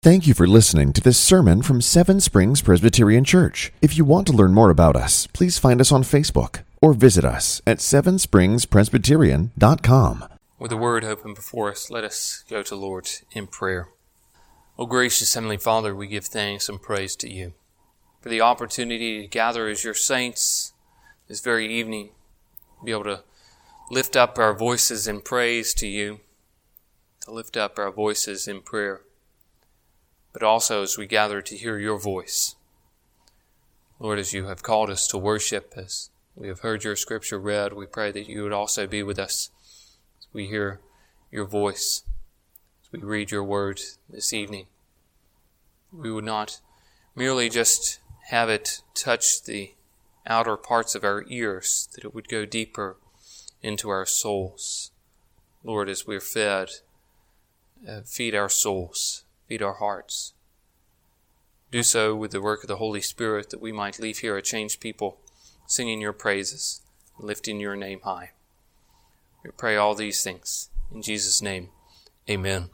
Thank you for listening to this sermon from Seven Springs Presbyterian Church. If you want to learn more about us, please find us on Facebook or visit us at sevenspringspresbyterian.com. With the word open before us, let us go to the Lord in prayer. O gracious Heavenly Father, we give thanks and praise to you for the opportunity to gather as your saints this very evening, be able to lift up our voices in praise to you, to lift up our voices in prayer, but also as we gather to hear your voice. Lord, as you have called us to worship, as we have heard your scripture read, we pray that you would also be with us as we hear your voice, as we read your word this evening. We would not merely just have it touch the outer parts of our ears, that it would go deeper into our souls. Lord, as we're fed, feed our souls, feed our hearts. Do so with the work of the Holy Spirit, that we might leave here a changed people, singing your praises, lifting your name high. We pray all these things in Jesus' name. Amen.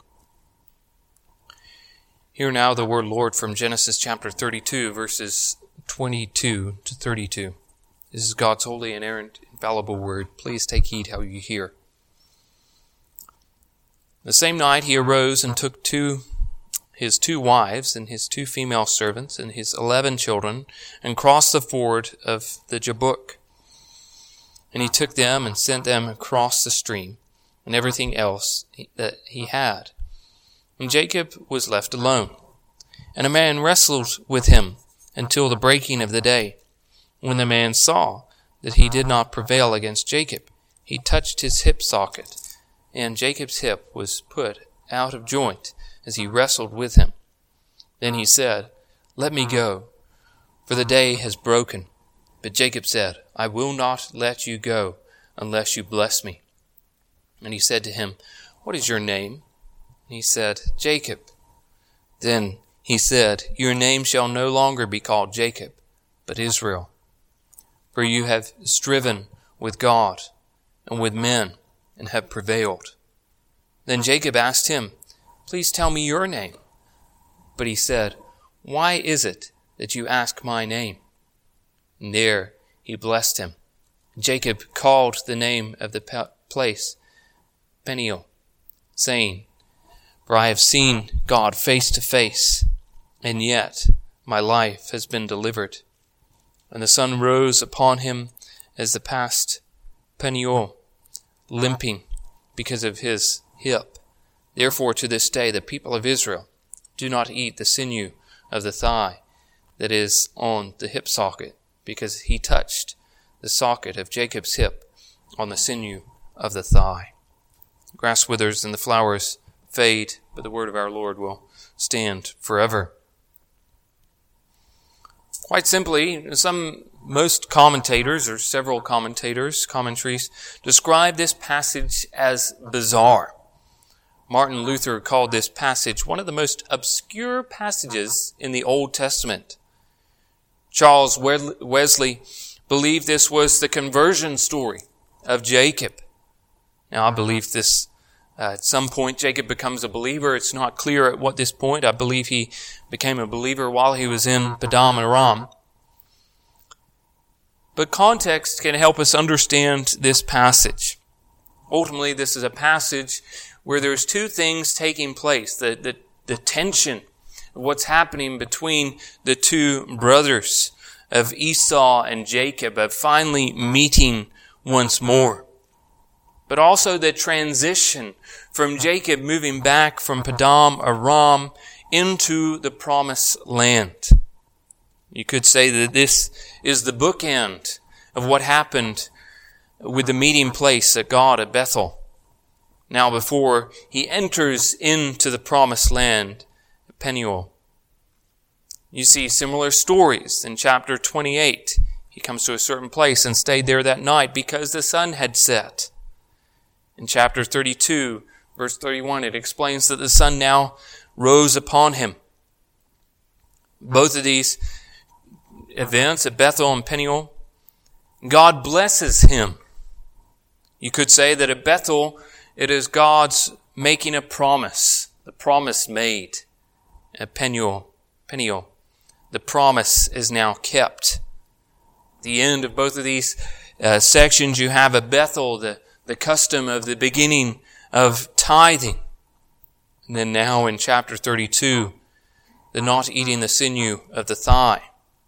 Hear now the word Lord from Genesis chapter 32, verses 22 to 32. This is God's holy, inerrant, infallible word. Please take heed how you hear. The same night he arose and took his two wives and his 2 female servants and his 11 children and crossed the ford of the Jabbok. And he took them and sent them across the stream and everything else that he had. And Jacob was left alone. And a man wrestled with him until the breaking of the day. When the man saw that he did not prevail against Jacob, he touched his hip socket, and Jacob's hip was put out of joint as he wrestled with him. Then he said, "Let me go, for the day has broken." But Jacob said, "I will not let you go unless you bless me." And he said to him, "What is your name?" And he said, "Jacob." Then he said, "Your name shall no longer be called Jacob, but Israel. For you have striven with God and with men and have prevailed." Then Jacob asked him, "Please tell me your name." But he said, "Why is it that you ask my name?" And there he blessed him. Jacob called the name of the place Peniel, saying, "For I have seen God face to face, and yet my life has been delivered." And the sun rose upon him as they passed Peniel, limping because of his hip. Therefore to this day the people of Israel do not eat the sinew of the thigh that is on the hip socket, because he touched the socket of Jacob's hip on the sinew of the thigh. Grass withers and the flowers fade, but the word of our Lord will stand forever. Quite simply, most commentators, or several commentaries, describe this passage as bizarre. Martin Luther called this passage one of the most obscure passages in the Old Testament. Charles Wesley believed this was the conversion story of Jacob. Now, I believe this at some point Jacob becomes a believer. It's not clear at what this point. I believe he became a believer while he was in Padam Aram. But context can help us understand this passage. Ultimately, this is a passage where there's 2 things taking place. The tension of what's happening between the 2 brothers of Esau and Jacob, of finally meeting once more. But also the transition from Jacob moving back from Padam Aram into the promised land. You could say that this is the bookend of what happened with the meeting place at God at Bethel. Now before he enters into the promised land, Peniel. You see similar stories in chapter 28. He comes to a certain place and stayed there that night because the sun had set. In chapter 32, verse 31, it explains that the sun now rose upon him. Both of these events at Bethel and Peniel, God blesses him. You could say that at Bethel, it is God's making a promise, the promise made. Peniel. The promise is now kept. At the end of both of these sections, you have at Bethel the custom of the beginning of tithing. And then now in chapter 32, the not eating the sinew of the thigh.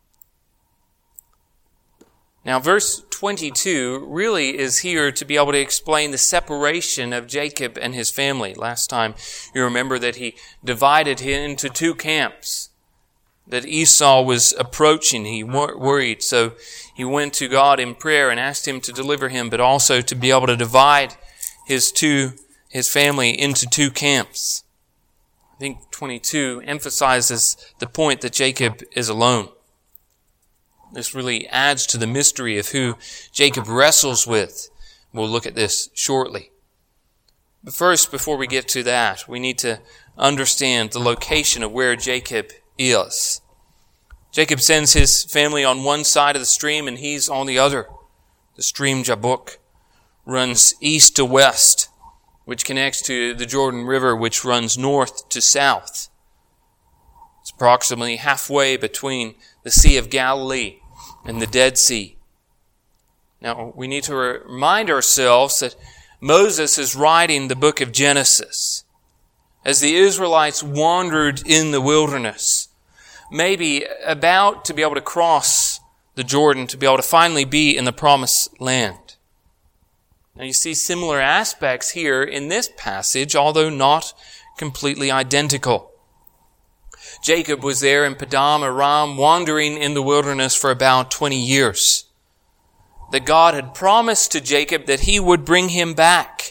Now verse 22 really is here to be able to explain the separation of Jacob and his family. Last time you remember that he divided him into two camps, that Esau was approaching. He worried, so he went to God in prayer and asked him to deliver him, but also to be able to divide his family into two camps. I think 22 emphasizes the point that Jacob is alone. This really adds to the mystery of who Jacob wrestles with. We'll look at this shortly. But first, before we get to that, we need to understand the location of where Jacob is. Jacob sends his family on one side of the stream and he's on the other. The stream Jabbok runs east to west, which connects to the Jordan River, which runs north to south. It's approximately halfway between the Sea of Galilee and the Dead Sea. Now, we need to remind ourselves that Moses is writing the book of Genesis as the Israelites wandered in the wilderness, maybe about to be able to cross the Jordan to be able to finally be in the promised land. Now you see similar aspects here in this passage, although not completely identical. Jacob was there in Paddan Aram, wandering in the wilderness for about 20 years. That God had promised to Jacob that he would bring him back.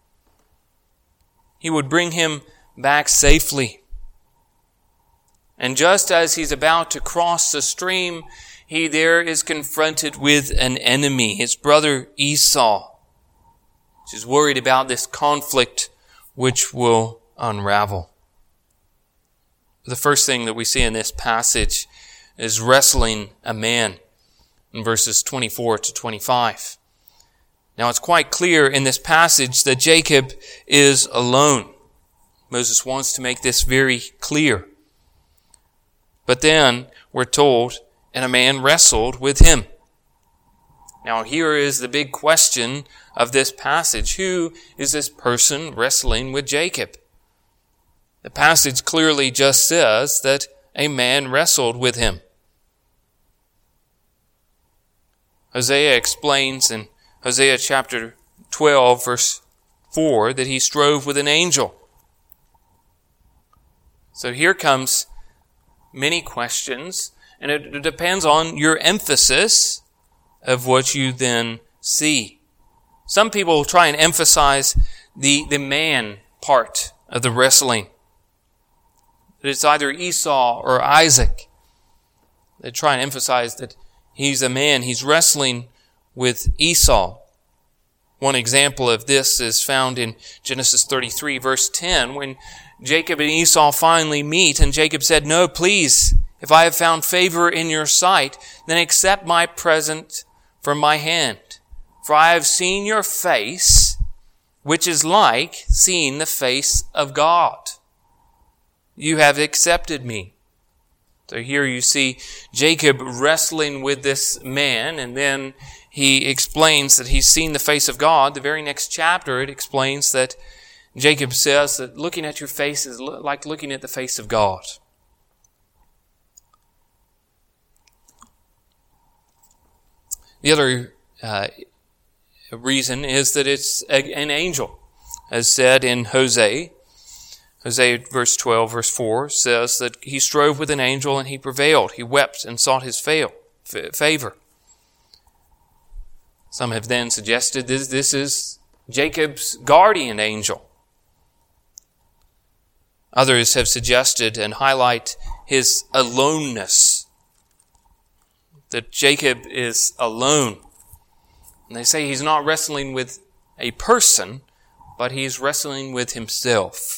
He would bring him back safely. And just as he's about to cross the stream, he there is confronted with an enemy, his brother Esau, which is worried about this conflict which will unravel. The first thing that we see in this passage is wrestling a man in verses 24 to 25. Now it's quite clear in this passage that Jacob is alone. Moses wants to make this very clear. But then we're told, and a man wrestled with him. Now here is the big question of this passage. Who is this person wrestling with Jacob? The passage clearly just says that a man wrestled with him. Hosea explains in Hosea chapter 12, verse 4, that he strove with an angel. So here comes many questions, and it depends on your emphasis of what you then see. Some people try and emphasize the man part of the wrestling. That it's either Esau or Isaac. They try and emphasize that he's a man. He's wrestling with Esau. One example of this is found in Genesis 33, verse 10, when Jacob and Esau finally meet, and Jacob said, "No, please, if I have found favor in your sight, then accept my present from my hand. For I have seen your face, which is like seeing the face of God. You have accepted me." So here you see Jacob wrestling with this man, and then he explains that he's seen the face of God. The very next chapter, it explains that Jacob says that looking at your face is like looking at the face of God. The other reason is that it's an angel, as said in Hosea. Hosea verse 12, verse 4 says that he strove with an angel and he prevailed. He wept and sought his favor. Some have then suggested this is Jacob's guardian angel. Others have suggested and highlight his aloneness, that Jacob is alone. And they say he's not wrestling with a person, but he's wrestling with himself.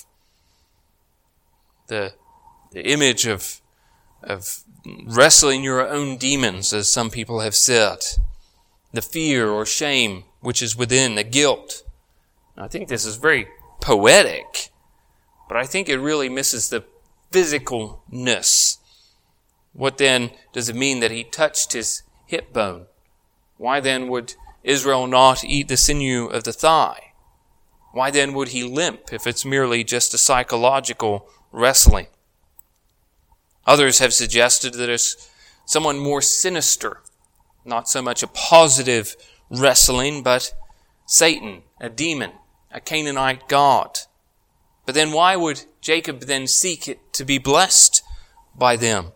The image of wrestling your own demons, as some people have said. The fear or shame which is within, the guilt. I think this is very poetic, but I think it really misses the physicalness. What then does it mean that he touched his hip bone? Why then would Israel not eat the sinew of the thigh? Why then would he limp if it's merely just a psychological wrestling? Others have suggested that it's someone more sinister, not so much a positive wrestling, but Satan, a demon, a Canaanite god. But then why would Jacob then seek it to be blessed by them?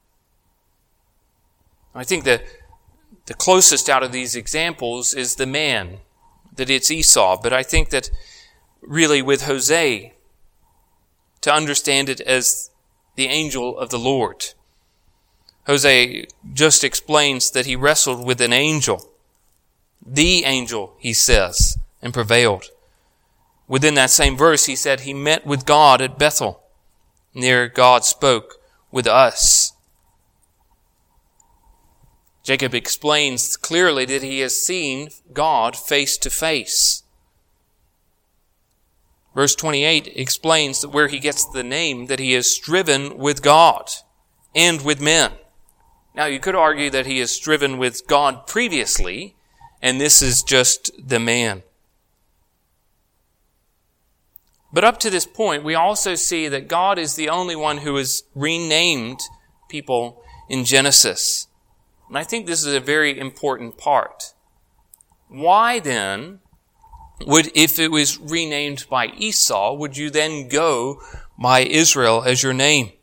I think that the closest out of these examples is the man, that it's Esau. But I think that really with Hosea, to understand it as the angel of the Lord. Hosea just explains that he wrestled with an angel. The angel, he says, and prevailed. Within that same verse, he said he met with God at Bethel. And there God spoke with us. Jacob explains clearly that he has seen God face to face. Verse 28 explains that where he gets the name, that he has striven with God and with men. Now you could argue that he has striven with God previously, and this is just the man. But up to this point, we also see that God is the only one who has renamed people in Genesis. And I think this is a very important part. Why then would, if it was renamed by Esau, would you then go by Israel as your name?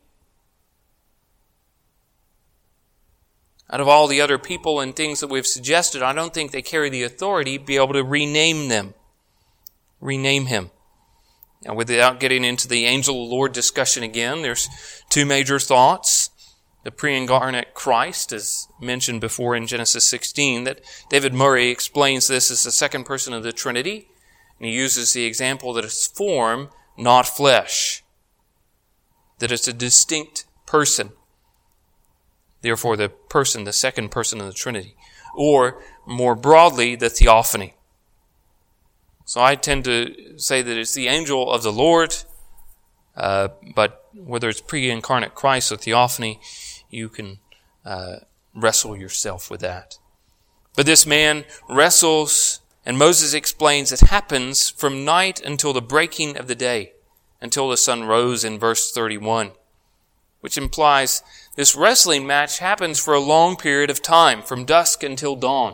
Out of all the other people and things that we've suggested, I don't think they carry the authority to be able to rename them. Rename him. Now, without getting into the angel of the Lord discussion again, there's two major thoughts. The pre-incarnate Christ, as mentioned before in Genesis 16, that David Murray explains this as the second person of the Trinity. And he uses the example that it's form, not flesh. That it's a distinct person. Therefore, the person, the second person of the Trinity. Or, more broadly, the theophany. So I tend to say that it's the angel of the Lord, but whether it's pre-incarnate Christ or theophany, you can wrestle yourself with that. But this man wrestles, and Moses explains it happens from night until the breaking of the day, until the sun rose in verse 31, which implies this wrestling match happens for a long period of time, from dusk until dawn.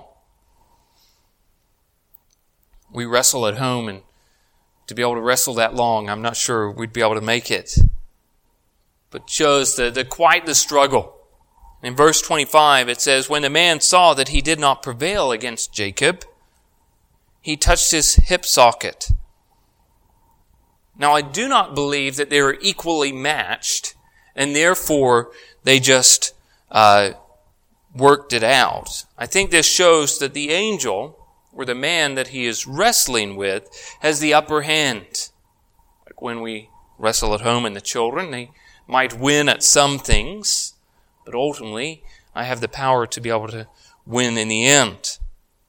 We wrestle at home, and to be able to wrestle that long, I'm not sure we'd be able to make it. But shows quite the struggle. In verse 25, it says, when the man saw that he did not prevail against Jacob, he touched his hip socket. Now, I do not believe that they were equally matched, and therefore they just worked it out. I think this shows that the angel, or the man that he is wrestling with, has the upper hand. Like when we wrestle at home and the children, they might win at some things, but ultimately I have the power to be able to win in the end.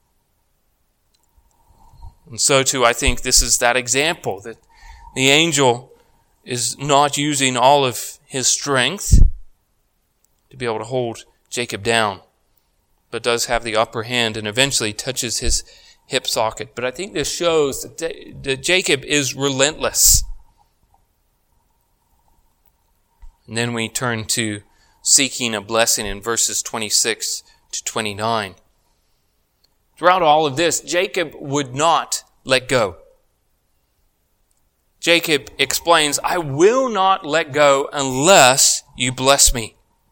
And so too, I think this is that example, that the angel is not using all of his strength to be able to hold Jacob down, but does have the upper hand and eventually touches his hip socket. But I think this shows that Jacob is relentless. And then we turn to seeking a blessing in verses 26 to 29. Throughout all of this, Jacob would not let go. Jacob explains, I will not let go unless you bless me.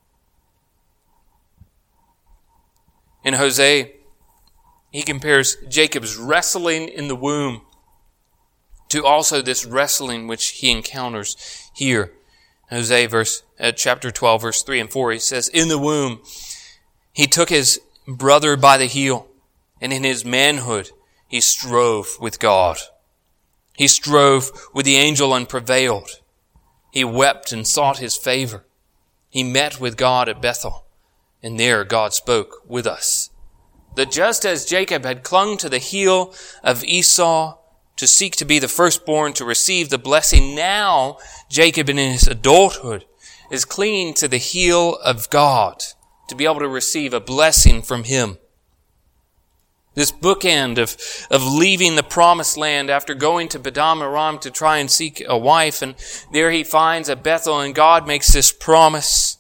In Hosea, he compares Jacob's wrestling in the womb to also this wrestling which he encounters here. Hosea chapter 12, verse 3 and 4, he says, in the womb, he took his brother by the heel, and in his manhood, he strove with God. He strove with the angel and prevailed. He wept and sought his favor. He met with God at Bethel, and there God spoke with us. That just as Jacob had clung to the heel of Esau to seek to be the firstborn, to receive the blessing. Now, Jacob in his adulthood is clinging to the heel of God to be able to receive a blessing from Him. This bookend of leaving the promised land after going to Padan Aram to try and seek a wife, and there he finds a Bethel, and God makes this promise.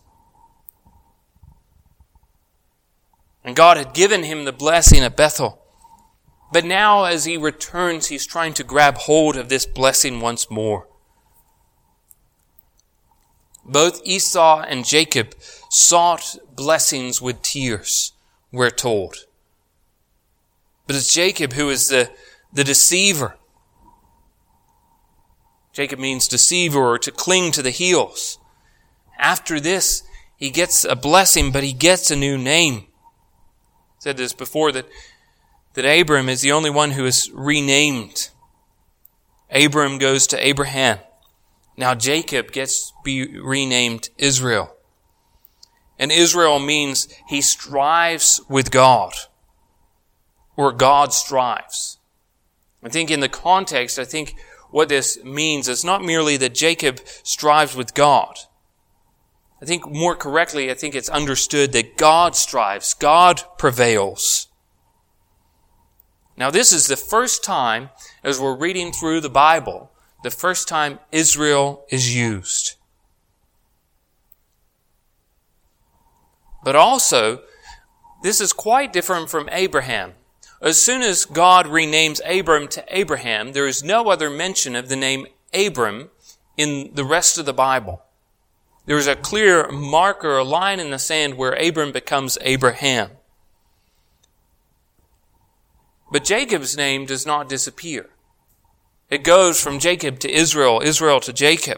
And God had given him the blessing at Bethel. But now as he returns, he's trying to grab hold of this blessing once more. Both Esau and Jacob sought blessings with tears, we're told. But it's Jacob who is the deceiver. Jacob means deceiver, or to cling to the heels. After this, he gets a blessing, but he gets a new name. I said this before, that Abram is the only one who is renamed. Abram goes to Abraham. Now Jacob gets to be renamed Israel. And Israel means he strives with God, or God strives. I think in the context, what this means is not merely that Jacob strives with God. I think more correctly, it's understood that God strives, God prevails. Now this is the first time, as we're reading through the Bible, the first time Israel is used. But also, this is quite different from Abraham. As soon as God renames Abram to Abraham, there is no other mention of the name Abram in the rest of the Bible. There is a clear marker, a line in the sand where Abram becomes Abraham. But Jacob's name does not disappear. It goes from Jacob to Israel, Israel to Jacob.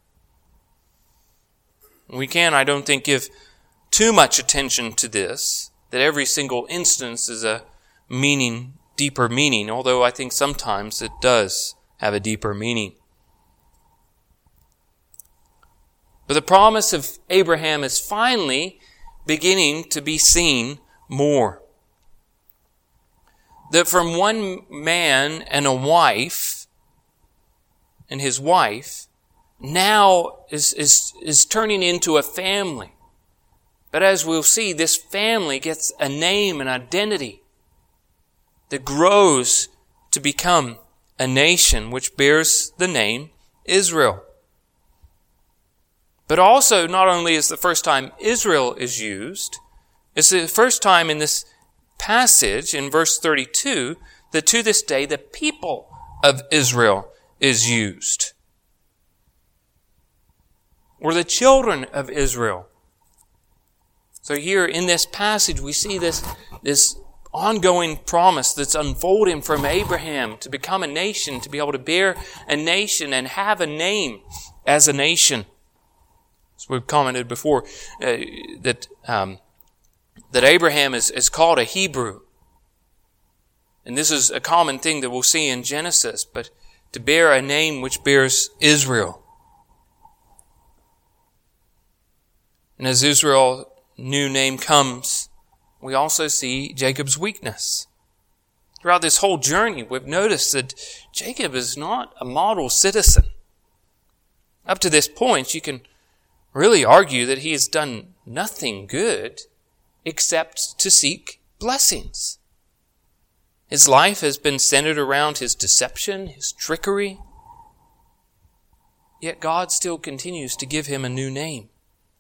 We can, I don't think, give too much attention to this, that every single instance is a deeper meaning, although I think sometimes it does have a deeper meaning. But the promise of Abraham is finally beginning to be seen more. That from one man and a wife, and his wife, now is turning into a family. But as we'll see, this family gets a name and identity that grows to become a nation which bears the name Israel. But also, not only is the first time Israel is used, it's the first time in this passage, in verse 32, that to this day the people of Israel is used. Or the children of Israel. So here in this passage we see this ongoing promise that's unfolding from Abraham to become a nation, to be able to bear a nation and have a name as a nation. As we've commented before, that Abraham is called a Hebrew. And this is a common thing that we'll see in Genesis, but to bear a name which bears Israel. And as Israel's new name comes, we also see Jacob's weakness. Throughout this whole journey, we've noticed that Jacob is not a model citizen. Up to this point, you can really argue that he has done nothing good except to seek blessings. His life has been centered around his deception, his trickery. Yet God still continues to give him a new name.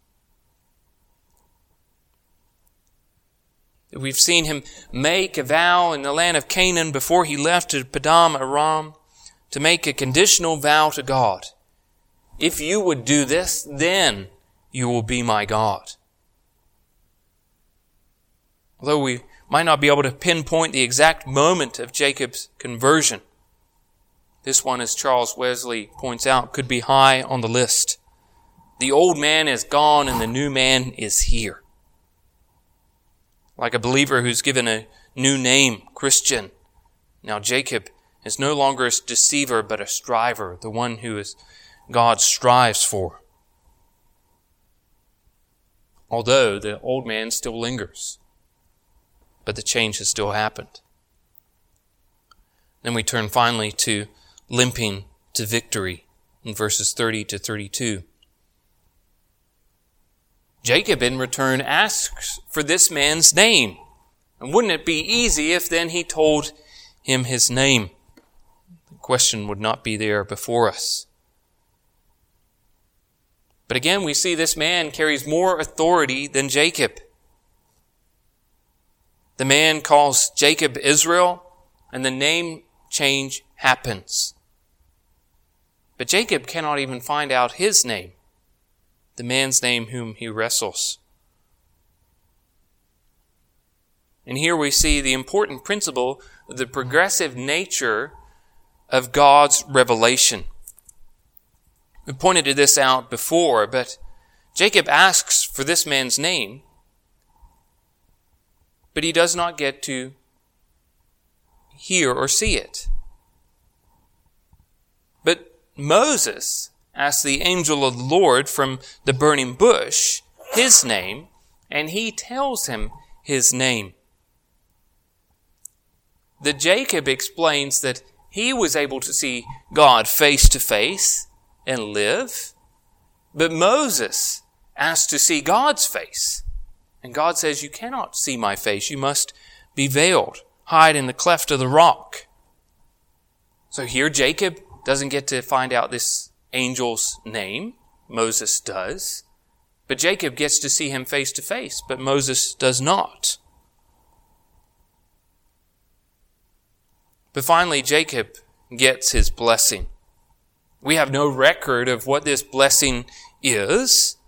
We've seen him make a vow in the land of Canaan before he left to Padan Aram to make a conditional vow to God. If you would do this, then you will be my God. Although we might not be able to pinpoint the exact moment of Jacob's conversion, this one, as Charles Wesley points out, could be high on the list. The old man is gone and the new man is here. Like a believer who's given a new name, Christian. Now Jacob is no longer a deceiver but a striver, the one who God strives for. Although the old man still lingers, but the change has still happened. Then we turn finally to limping to victory in verses 30 to 32. Jacob in return asks for this man's name. And wouldn't it be easy if then he told him his name? The question would not be there before us. But again, we see this man carries more authority than Jacob. The man calls Jacob Israel, and the name change happens. But Jacob cannot even find out his name, the man's name whom he wrestles. And here we see the important principle of the progressive nature of God's revelation. We pointed this out before, but Jacob asks for this man's name, but he does not get to hear or see it. But Moses asks the angel of the Lord from the burning bush his name, and he tells him his name. That Jacob explains that he was able to see God face to face and live, but Moses asked to see God's face. And God says, you cannot see my face. You must be veiled. Hide in the cleft of the rock. So here Jacob doesn't get to find out this angel's name. Moses does. But Jacob gets to see him face to face, but Moses does not. But finally, Jacob gets his blessing. We have no record of what this blessing is,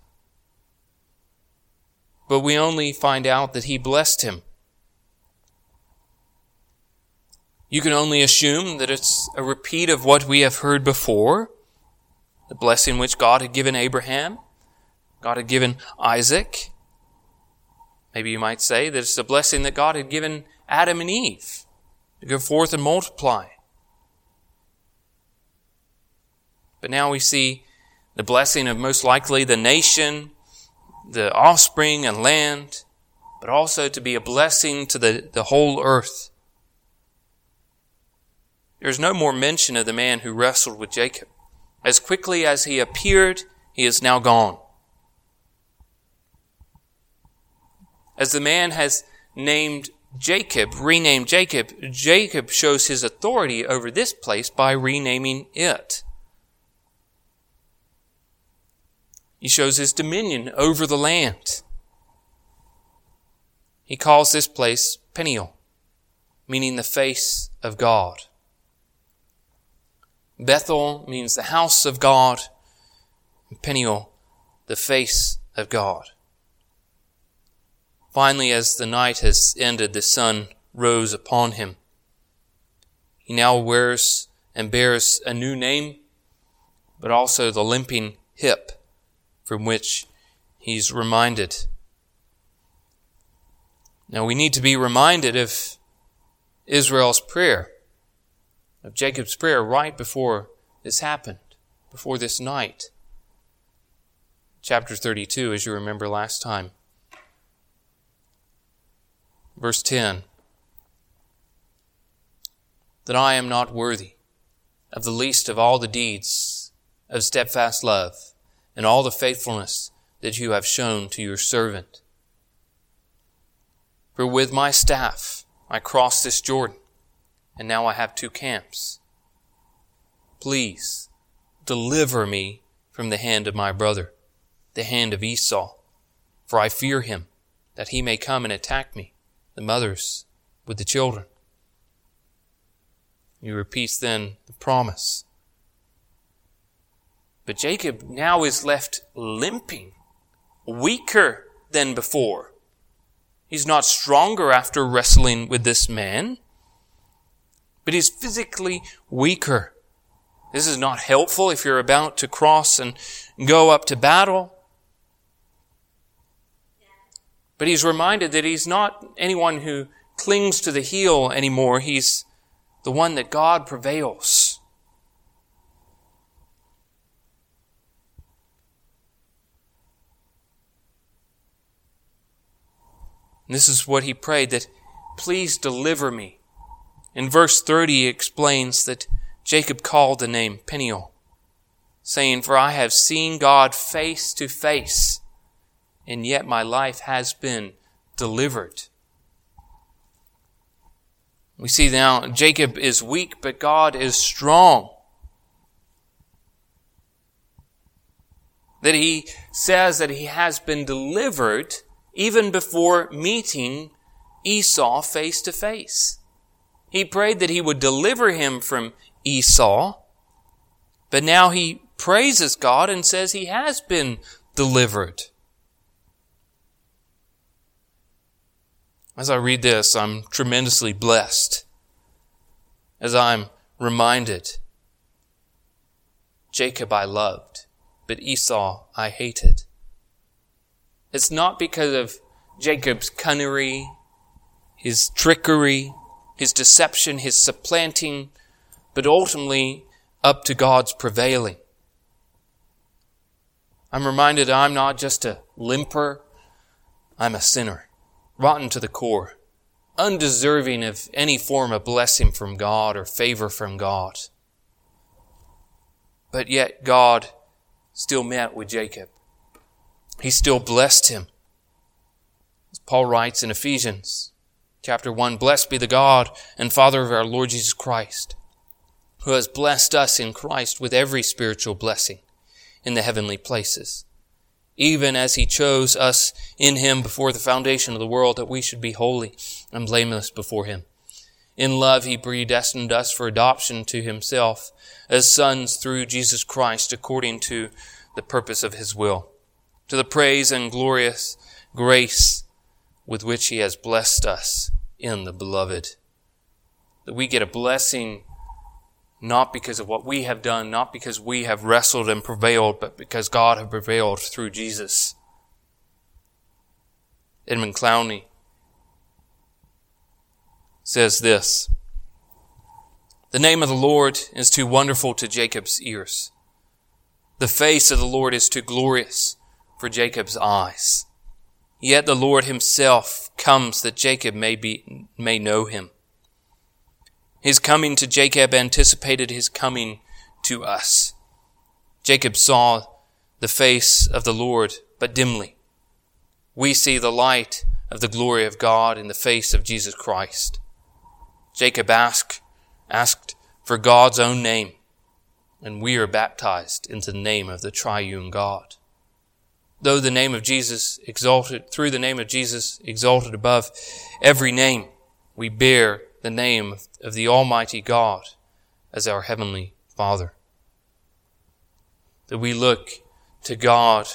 but we only find out that he blessed him. You can only assume that it's a repeat of what we have heard before, the blessing which God had given Abraham, God had given Isaac. Maybe you might say that it's the blessing that God had given Adam and Eve, to go forth and multiply. But now we see the blessing of most likely the nation, the offspring and land, but also to be a blessing to the whole earth. There's no more mention of the man who wrestled with Jacob. As quickly as he appeared, he is now gone. As the man has renamed Jacob, Jacob shows his authority over this place by renaming it. He shows his dominion over the land. He calls this place Peniel, meaning the face of God. Bethel means the house of God, and Peniel, the face of God. Finally, as the night has ended, the sun rose upon him. He now wears and bears a new name, but also the limping hip from which he's reminded. Now we need to be reminded of Israel's prayer, of Jacob's prayer right before this happened, before this night. Chapter 32, as you remember last time. Verse 10. That I am not worthy of the least of all the deeds of steadfast love and all the faithfulness that you have shown to your servant. For with my staff I crossed this Jordan, and now I have 2 camps. Please deliver me from the hand of my brother, the hand of Esau, for I fear him, that he may come and attack me, the mothers with the children. He repeats then the promise. But Jacob now is left limping, weaker than before. He's not stronger after wrestling with this man, but he's physically weaker. This is not helpful if you're about to cross and go up to battle. But he's reminded that he's not anyone who clings to the heel anymore. He's the one that God prevails. And this is what he prayed, that please deliver me In verse 30, he explains that Jacob called the name Peniel, saying, "For I have seen God face to face, and yet my life has been delivered." We see now Jacob is weak, but God is strong. That he says that he has been delivered even before meeting Esau face to face. He prayed that he would deliver him from Esau, but now he praises God and says he has been delivered. As I read this, I'm tremendously blessed as I'm reminded, Jacob I loved, but Esau I hated. It's not because of Jacob's cunnery, his trickery, his deception, his supplanting, but ultimately up to God's prevailing. I'm reminded I'm not just a limper, I'm a sinner, rotten to the core, undeserving of any form of blessing from God or favor from God. But yet God still met with Jacob. He still blessed him. As Paul writes in Ephesians chapter 1, "Blessed be the God and Father of our Lord Jesus Christ, who has blessed us in Christ with every spiritual blessing in the heavenly places, even as He chose us in Him before the foundation of the world, that we should be holy and blameless before Him. In love He predestined us for adoption to Himself as sons through Jesus Christ, according to the purpose of His will, to the praise and glorious grace with which He has blessed us in the Beloved." That we get a blessing not because of what we have done, not because we have wrestled and prevailed, but because God has prevailed through Jesus. Edmund Clowney says this, "The name of the Lord is too wonderful to Jacob's ears. The face of the Lord is too glorious for Jacob's eyes. Yet the Lord Himself comes that Jacob may know Him." His coming to Jacob anticipated His coming to us. Jacob saw the face of the Lord, but dimly. We see the light of the glory of God in the face of Jesus Christ. Jacob asked for God's own name, and we are baptized into the name of the triune God. Through the name of Jesus exalted above every name, we bear the name of the Almighty God as our Heavenly Father. That we look to God,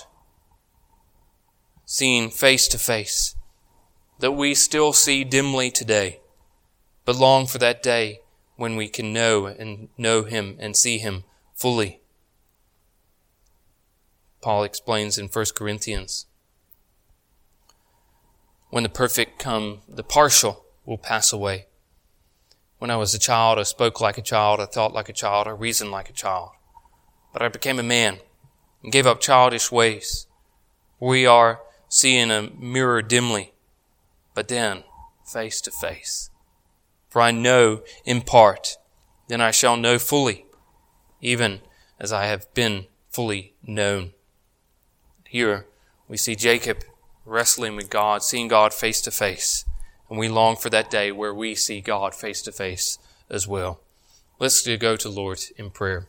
seeing face to face, that we still see dimly today, but long for that day when we can know Him and see Him fully. Paul explains in 1 Corinthians, "When the perfect come, the partial will pass away. When I was a child, I spoke like a child, I thought like a child, I reasoned like a child. But I became a man and gave up childish ways. We are seeing a mirror dimly, but then face to face. For I know in part, then I shall know fully, even as I have been fully known." Here we see Jacob wrestling with God, seeing God face to face. And we long for that day where we see God face to face as well. Let's go to Lord in prayer.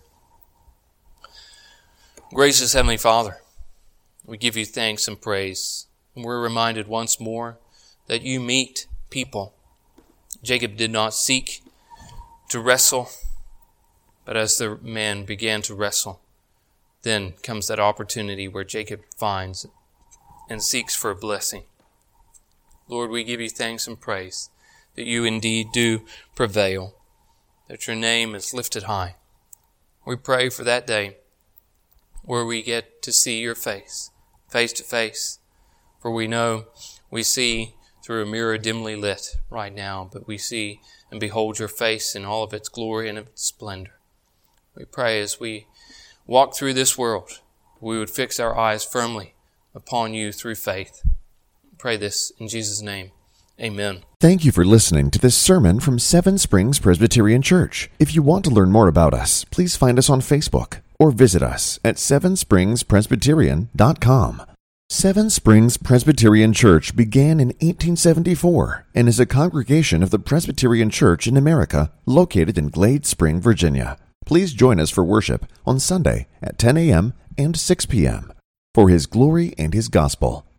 Gracious Heavenly Father, we give You thanks and praise. And we're reminded once more that You meet people. Jacob did not seek to wrestle, but as the man began to wrestle, then comes that opportunity where Jacob finds and seeks for a blessing. Lord, we give You thanks and praise that You indeed do prevail, that Your name is lifted high. We pray for that day where we get to see Your face, face to face. For we know we see through a mirror dimly lit right now, but we see and behold Your face in all of its glory and its splendor. We pray as we walk through this world, we would fix our eyes firmly upon You through faith. Pray this in Jesus' name. Amen. Thank you for listening to this sermon from Seven Springs Presbyterian Church. If you want to learn more about us, please find us on Facebook or visit us at sevenspringspresbyterian.com. Seven Springs Presbyterian Church began in 1874 and is a congregation of the Presbyterian Church in America located in Glade Spring, Virginia. Please join us for worship on Sunday at 10 a.m. and 6 p.m. for His glory and His gospel.